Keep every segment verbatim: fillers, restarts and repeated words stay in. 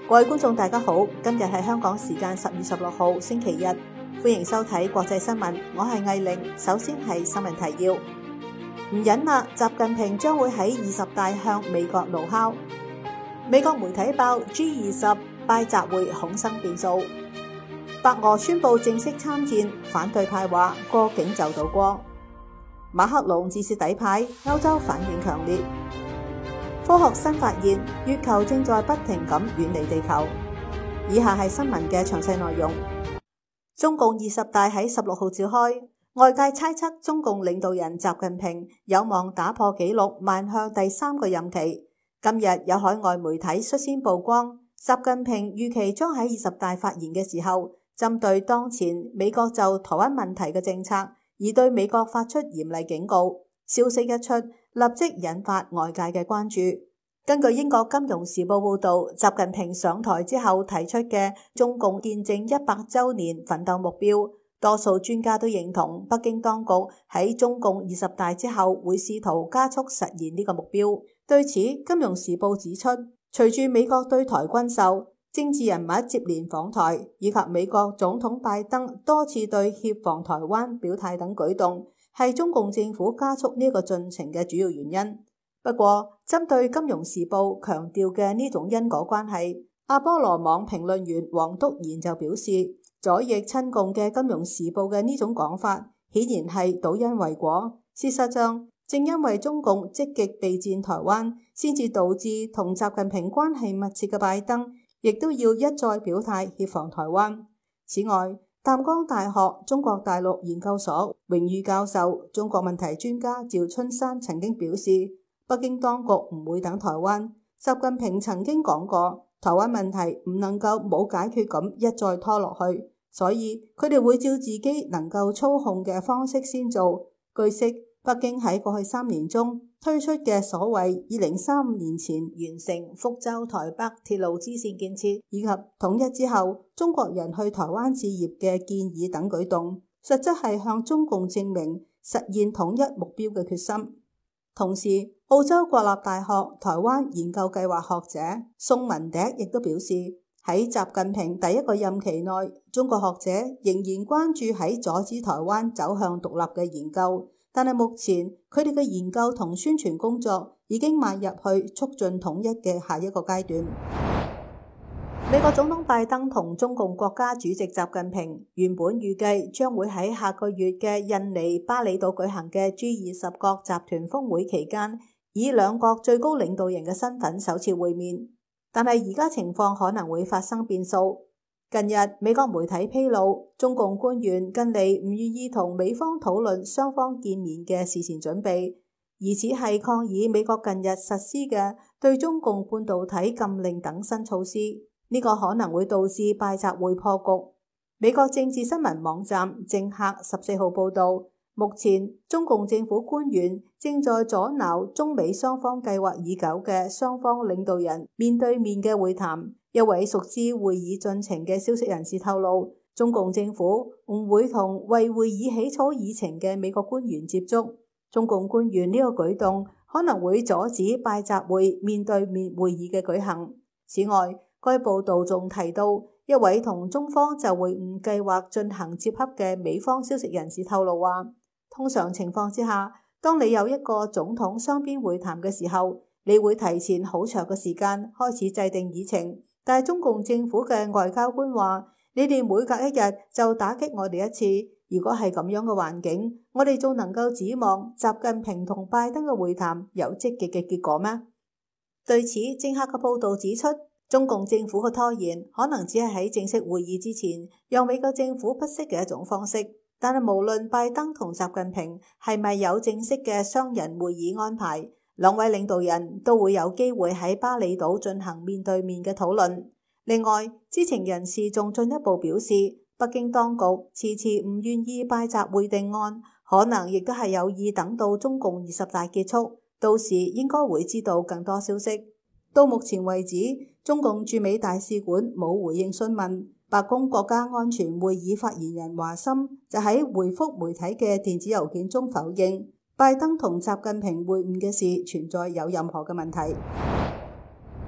各位觀眾大家好，今日係香港時間十月十六號星期日，歡迎收睇國際新聞，我係藝玲。首先係新聞提要，唔忍啦，習近平將會喺二十大向美國怒敲。美國媒體報 G 二十拜習會恐生變數。白俄宣布正式參戰，反對派話過境就到過。馬克龍自視底牌，歐洲反應強烈。科學新發現，月球正在不停咁遠離地球。以下係新聞嘅詳細內容。中共二十大喺十六號召開，外界猜測中共領導人習近平有望打破紀錄，邁向第三個任期。今日有海外媒體率先曝光，習近平預期將喺二十大發言嘅時候，針對當前美國就台灣問題嘅政策，而對美國發出嚴厲警告。消息一出，立即引發外界嘅關注。根據英國金融時報報導，習近平上台之後提出嘅中共建政一百週年奮鬥目標，多數專家都認同北京當局喺中共二十大之後會試圖加速實現呢個目標。對此，金融時報指出，隨住美國對台軍售、政治人物接連訪台，以及美國總統拜登多次對協防台灣表態等舉動，係中共政府加速呢個進程嘅主要原因。不過，針對金融時報強調嘅呢種因果關係，阿波羅網評論員黃篤賢就表示，左翼親共嘅金融時報嘅呢種講法，顯然係倒因為果。事實上，正因為中共積極備戰台灣，先至導致同習近平關係密切嘅拜登，亦都要一再表態協防台灣。此外，淡江大學中國大陸研究所榮譽教授、中國問題專家趙春山曾經表示，北京當局唔會等台灣。習近平曾經講過，台灣問題唔能夠冇解決咁一再拖落去，所以佢哋會照自己能夠操控嘅方式先做。據悉，北京喺過去三年中推出嘅所謂二零三五年前完成福州台北鐵路支線建設，以及統一之後中國人去台灣置業嘅建議等舉動，實質係向中共證明實現統一目標嘅決心。同時，澳洲國立大學台灣研究計劃學者宋文迪亦都表示，喺習近平第一個任期內，中國學者仍然關注喺阻止台灣走向獨立嘅研究。但係目前佢哋嘅研究同宣傳工作已經邁入去促進統一嘅下一個階段。美國總統拜登同中共國家主席習近平原本預計將會喺下個月嘅印尼巴厘島舉行嘅 G 二十國集團峰會期間，以兩國最高領導人嘅身份首次會面。但係而家情況可能會發生變數。近日，美國媒體披露，中共官員近嚟唔願意同美方討論雙方見面嘅事前準備，疑似係抗議美國近日實施嘅對中共半導體禁令等新措施。呢個可能會導致拜習會破局。美國政治新聞網站政客十四號報道，目前中共政府官員正在阻撓中美雙方計劃已久嘅雙方領導人面對面嘅會談。一位熟知會議進程嘅消息人士透露，中共政府唔會同為會議起草議程嘅美國官員接觸。中共官員呢個舉動可能會阻止拜習會面對面會議嘅舉行。此外，該報道仲提到，一位同中方就會晤計劃進行接洽嘅美方消息人士透露話，通常情況之下，當你有一個總統雙邊會談嘅時候，你會提前好長嘅時間開始制定議程。但係中共政府嘅外交官話，你哋每隔一日就打擊我哋一次。如果係咁樣嘅環境，我哋仲能夠指望習近平同拜登嘅會談有積極嘅結果咩？對此，政客嘅報道指出，中共政府嘅拖延可能只係喺正式會議之前，讓美國政府不適嘅一種方式。但係無論拜登同習近平係咪有正式嘅雙人會議安排，兩位領導人都會有機會喺巴厘島進行面對面嘅討論。另外，知情人士仲進一步表示，北京當局遲遲唔願意拜習會定案，可能亦都係有意等到中共二十大結束，到時應該會知道更多消息。到目前為止，中共駐美大使館冇回應詢問。白宮國家安全會議發言人華森就喺回覆媒體嘅電子郵件中否認拜登同習近平會晤嘅事存在有任何嘅問題。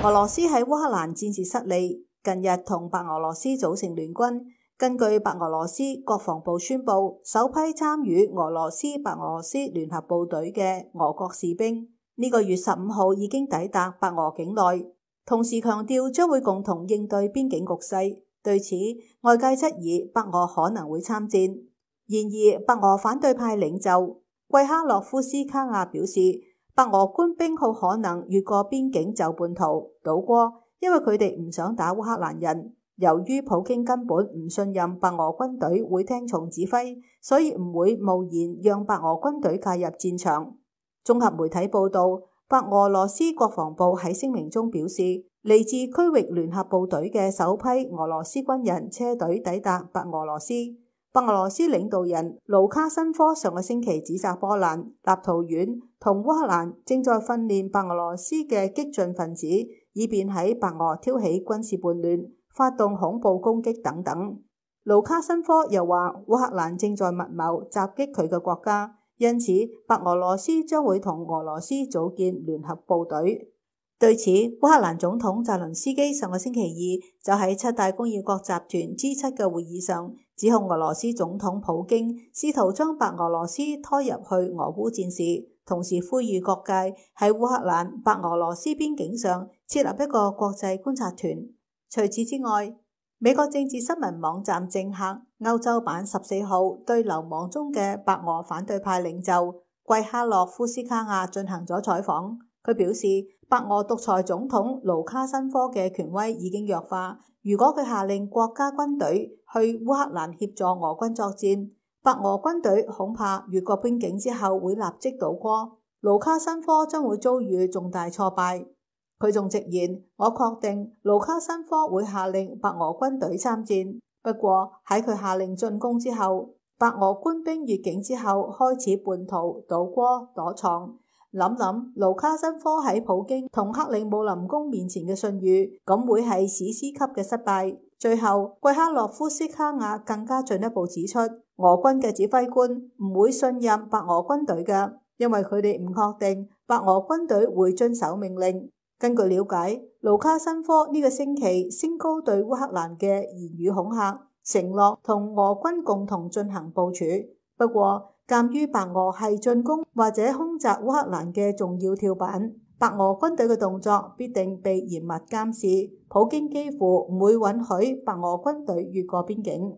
俄羅斯喺烏克蘭戰事失利，近日同白俄羅斯組成聯軍。根據白俄羅斯國防部宣布，首批參與俄羅斯白俄羅斯聯合部隊嘅俄國士兵呢個月十五號已經抵達白俄境內，同時強調將會共同應對邊境局勢。對此，外界質疑白俄可能會參戰。然而，白俄反對派領袖季哈諾夫斯卡亞表示，白俄官兵好可能越過邊境就叛逃倒戈，因為佢哋唔想打烏克蘭人。由於普京根本唔信任白俄軍隊會聽從指揮，所以唔會貿然讓白俄軍隊介入戰場。綜合媒體報道，白俄羅斯國防部喺聲明中表示，嚟自區域聯合部隊嘅首批俄羅斯軍人車隊抵達白俄羅斯。白俄羅斯領導人盧卡申科上個星期指責波蘭、立陶宛同烏克蘭正在訓練白俄羅斯嘅激進分子，以便喺白俄挑起軍事叛亂、發動恐怖攻擊等等。盧卡申科又話，烏克蘭正在密謀襲擊佢嘅國家，因此白俄羅斯將會同俄羅斯組建聯合部隊。對此，烏克蘭總統澤倫斯基上個星期二就喺七大工業國集團 G 七嘅會議上，指控俄羅斯總統普京試圖將白俄羅斯拖入去俄烏戰事，同時呼籲各界喺烏克蘭、白俄羅斯邊境上設立一個國際觀察團。除此之外，美國政治新聞網站政客歐洲版十四號對流亡中嘅白俄反對派領袖季哈諾夫斯卡亞進行咗採訪。佢表示，白俄獨裁總統盧卡申科嘅權威已經弱化，如果佢下令國家軍隊去烏克蘭協助俄軍作戰，白俄軍隊恐怕越過邊境之後會立即倒戈，盧卡申科將會遭遇重大挫敗。佢仲直言，我確定盧卡申科會下令白俄軍隊參戰，不過喺佢下令進攻之後，白俄官兵越境之後開始叛逃、倒戈、躲藏。諗諗盧卡申科喺普京同克里姆林宮面前嘅信譽，咁會係史詩級嘅失敗。最後，季哈諾夫斯卡亞更加進一步指出，俄軍嘅指揮官唔會信任白俄軍隊嘅，因為佢哋唔確定白俄軍隊會遵守命令。根據了解，盧卡申科呢個星期升高對烏克蘭嘅言語恐嚇，承諾同俄軍共同進行部署。不過，鑑於白俄係進攻或者空襲烏克蘭嘅重要跳板，白俄軍隊嘅動作必定被嚴密監視。普京幾乎唔會允許白俄軍隊越過邊境。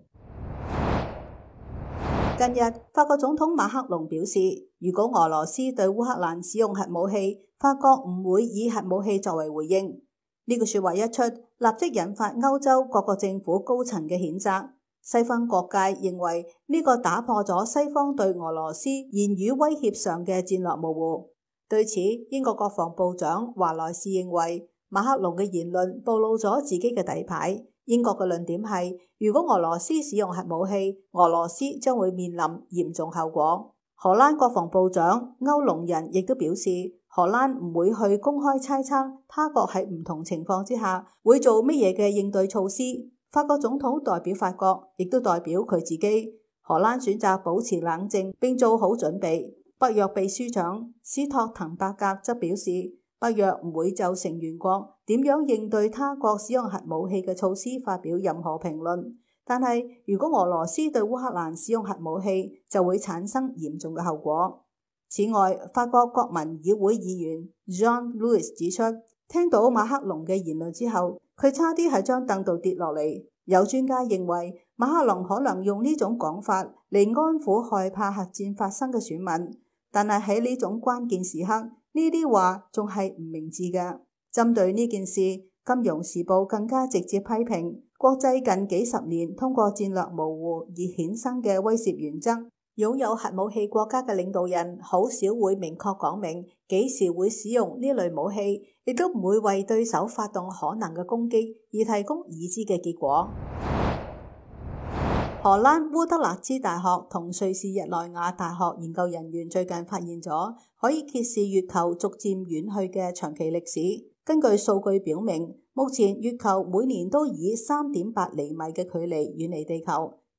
近日，法國總統馬克龍表示，如果俄羅斯對烏克蘭使用核武器，法國唔會以核武器作為回應。呢句說話一出，立即引發歐洲各個政府高層嘅譴責。西方各界認為呢個打破咗西方對俄羅斯言語威脅上嘅戰略模糊。對此，英國國防部長華萊士認為馬克龍嘅言論暴露咗自己嘅底牌。英國嘅論點係，如果俄羅斯使用核武器，俄羅斯將會面臨嚴重後果。荷蘭國防部長歐隆人亦都表示，荷蘭唔會去公開猜測他國喺唔同情況之下會做乜嘢嘅應對措施。法國總統代表法國，亦都代表佢自己。荷蘭選擇保持冷靜並做好準備。北約秘書長斯托滕伯格則表示，北約唔會就成員國點樣應對他國使用核武器嘅措施發表任何評論。但係，如果俄羅斯對烏克蘭使用核武器，就會產生嚴重嘅後果。此外，法國國民議會議員 Jean-Louis 指出，聽到馬克龍嘅言論之後，佢差啲喺張凳度跌落嚟。有專家認為，馬克龍可能用呢種講法嚟安撫害怕核戰發生嘅選民，但係喺呢種關鍵時刻，呢啲話仲係唔明智嘅。針對呢件事，《金融時報》更加直接批評國際近幾十年通過戰略模糊而衍生嘅威懾原則。擁有核武器國家嘅領導人好少會明確講明幾時會使用呢類武器，亦都唔會為對手發動可能嘅攻擊而提供已知嘅結果。荷蘭烏德勒支大學同瑞士日內瓦大學研究人員最近發現咗可以揭示月球逐漸遠去嘅長期歷史。根據數據表明，目前月球每年都以三點八厘米嘅距離遠離地球。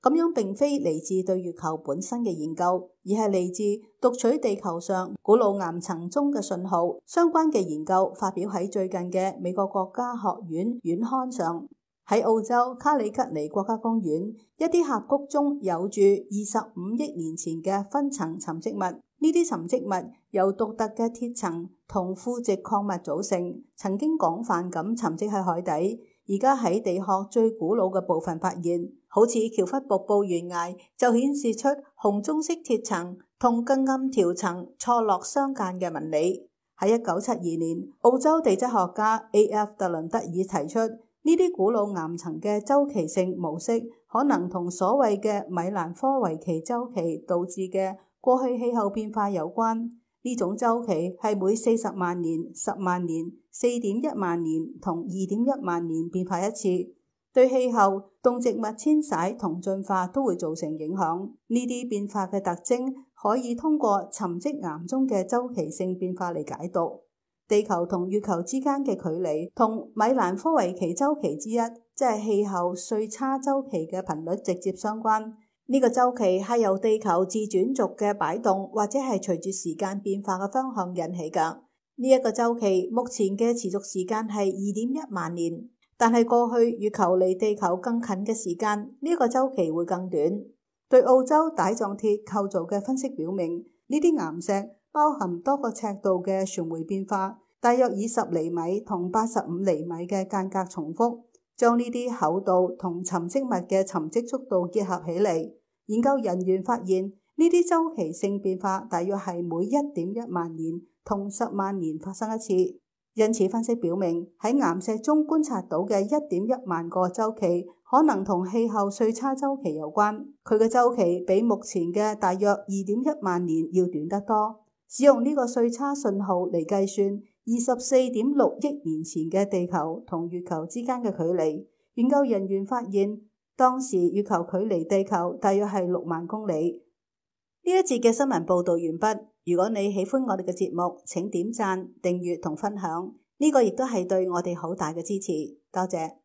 咁樣並非嚟自對月球本身嘅研究，而係嚟自讀取地球上古老岩層中嘅信號。相關嘅研究發表喺最近嘅美國國家學院院刊上。喺澳洲卡里吉尼國家公園，一啲峽谷中有住二十五億年前嘅分層沉積物。呢啲沉積物由獨特嘅鐵層同腐殖礦物組成，曾經廣泛咁沉積喺海底。而家喺地殼最古老嘅部分發現，好似喬弗瀑布懸崖就顯示出紅棕色鐵層同更暗條層錯落相間嘅紋理。喺一九七二年，澳洲地質學家 A F 特倫德爾提出，呢啲古老岩層嘅周期性模式可能同所謂嘅米蘭科維奇周期導致嘅過去氣候變化有關。呢種周期係每四十萬年、十萬年、四點一萬年同二點一萬年變化一次，對氣候、動植物遷徙同進化都會造成影響。呢啲變化嘅特徵可以通過沉積岩中嘅周期性變化嚟解讀。地球同月球之間嘅距離同米蘭科維奇周期之一，即係氣候歲差周期嘅頻率直接相關。呢個周期係由地球自轉軸嘅擺動，或者係隨住時間變化嘅方向引起㗎。呢一個周期目前嘅持續時間係二點一萬年，但係過去月球離地球更近嘅時間，呢一個周期會更短。對澳洲帶狀鐵構造嘅分析表明，呢啲岩石包含多個尺度嘅旋回變化，大約以十厘米同八十五厘米嘅間隔重複，將呢啲厚度同沉積物嘅沉積速度結合起嚟。研究人員發現，呢啲周期性變化大約係每一點一萬年同十萬年發生一次。因此分析表明，喺岩石中觀察到嘅一點一萬個周期可能同氣候歲差周期有關。佢嘅周期比目前嘅大約二點一萬年要短得多。使用呢個歲差信號嚟計算二十四點六億年前嘅地球同月球之間嘅距離，研究人員發現當時月球距離地球大約係六萬公里。呢一節嘅新聞報道完畢。如果你喜歡我哋嘅節目，請點讚、訂閱同分享，呢個亦都係對我哋好大嘅支持。多謝。